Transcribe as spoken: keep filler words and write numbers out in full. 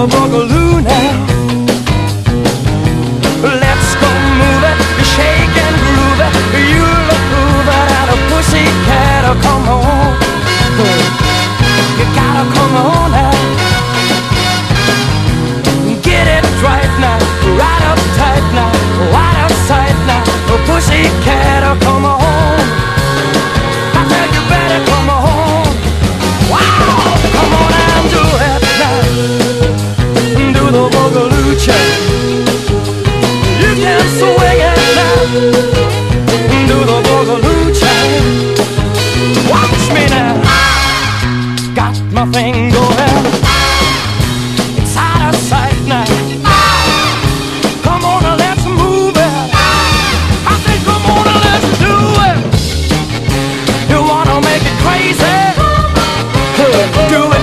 the boogaloo now. Let's go move it, shake and groove it. You look groove it out of pussycat. Oh, come on, you gotta come on now. Get it right now, right up tight now, right up sight now. Oh, pussycat, oh, come on. I tell you better come on. Wow, come on and do it now. Do the boogaloo check. You can swing it now. Do the boogaloo check. Watch me now. Got my thing going. It's out of sight now. Come on and let's move it. I say come on and let's do it. You wanna make it crazy? Do it.